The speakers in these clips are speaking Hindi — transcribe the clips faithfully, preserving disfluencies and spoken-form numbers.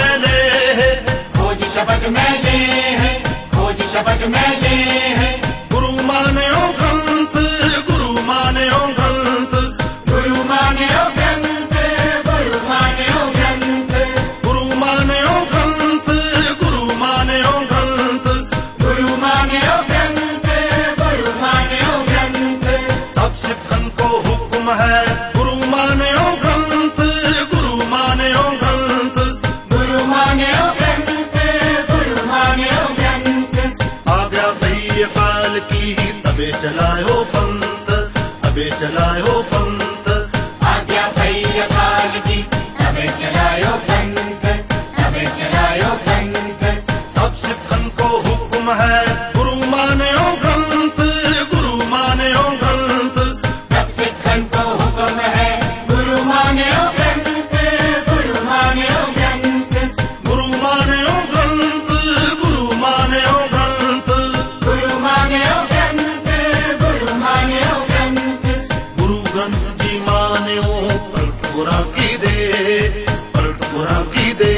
मैले है, खोज शब्द मैले है, खोज शब्द मैले है। गुरु मान्यो ग्रंथ, गुरु मान्यो ग्रंथ, गुरु मान्यो ग्रंथ, गुरु मान्यो ग्रंथ, गुरु मान्यो ग्रंथ, गुरु मान्यो ग्रंथ, गुरु मान्यो ग्रंथ, गुरु मान्यो ग्रंथ। सब सिखन को हुक्म है, गुरु मान्यो ग्रंथ, गुरु मान्यो ग्रंथ, गुरु मान्यो ग्रंथ, गुरु मान्यो ग्रंथ। आज्ञा सही काल की तबे चलायो पंथ, तबे चलायो पंथ, आज्ञा सही काल की तबे चलायो पंथ, तबे चलायो पंथ। सब सिखन को हुक्म है, गुरु मान्यो ग्रंथ, गुरु मान्यो ग्रंथ, सब सिखन को हुक्म है, गुरु मान्यो ग्रंथ, गुरु मान्यो ग्रंथ, गुरु मान्यो ग्रंथ, गुरु मान्यो ग्रंथ, गुरु मान्यो ग्रंथ, गुरु मान्यो ग्रंथ। गुरु ग्रंथ जी मान्यो पलट बुरा की दे, पलट बुरा की दे,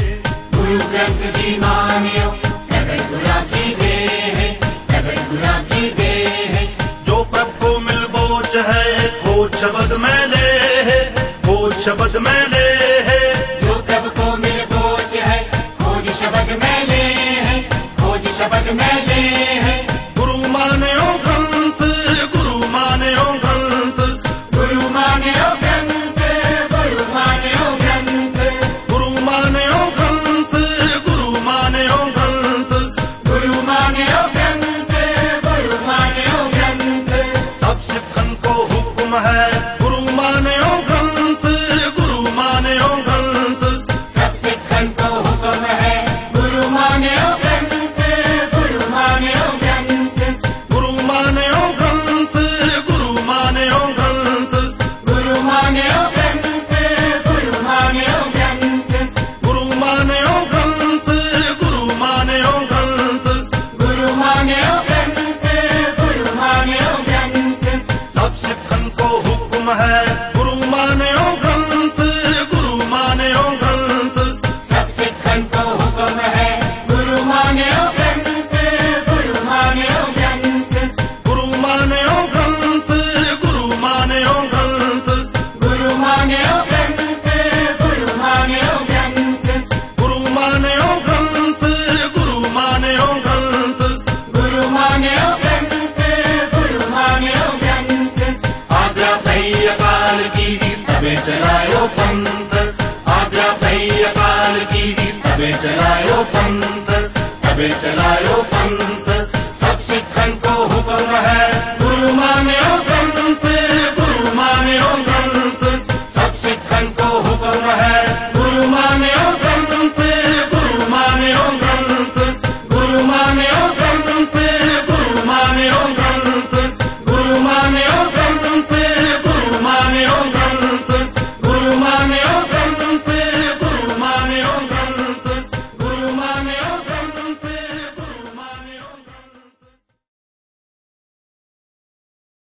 गुरु ग्रंथ जी मान्यो प्रगट बुरा की दे है, प्रगट बुरा की दे है। जो प्रभ को मिल बोझ है, खोज शब्द मैले है, खोज शब्द मैले है, जो प्रभु को मिल खोज है, खोज शब्द मैले है, खोज शब्द मैले है। गुरु मान्यो ग्रंथ, गुरु मान्यो ग्रंथ, गुरु मान्यो ग्रंथ, गुरु मान्यो ग्रंथ, गुरु मान्यो ग्रंथ, गुरु मान्यो ग्रंथ, गुरु मान्यो ग्रंथ, गुरु मान्यो ग्रंथ। सब सिखन को हुक्म है, गुरु मान्यो ग्रंथ, गुरु मान्यो ग्रंथ, सब सिखन को हुक्म है, गुरु मान्यो ग्रंथ, गुरु मान्यो ग्रंथ, गुरु मान्यो ग्रंथ, गुरु मान्यो ग्रंथ, गुरु मान्यो ग्रंथ, गुरु मान्यो ग्रंथ, गुरु मान्यो ग्रंथ, गुरु मान्यो ग्रंथ, गुरु मान्यो ग्रंथ, गुरु मान्यो ग्रंथ। सब सिखन को हुक्म है, गुरु मान्यो ग्रंथ, गुरु मान्यो ग्रंथ, सब सिखन को हुक्म है, गुरु मान्यो ग्रंथ, गुरु मान्यो ग्रंथ, गुरु मान्यो ग्रंथ, गुरु मान्यो ग्रंथ, गुरु मान्यो ग्रंथ, गुरु मान्यो ग्रंथ, गुरु मान्यो ग्रंथ, गुरु मान्यो ग्रंथ, गुरु मान्यो ग्रंथ, गुरु मान्यो ग्रंथ। आज्ञा सही काल की तबे चलायो पंथ, आज्ञा सही काल की तबे चलायो पंथ, तबे चलायो पंथ। सब सिखन को हुक्म है, गुरु मान्यो ग्रंथ, गुरु मान्यो ग्रंथ, सब सिखन को हुक्म है, गुरु मान्यो ग्रंथ, गुरु मान्यो ग्रंथ, गुरु मान्यो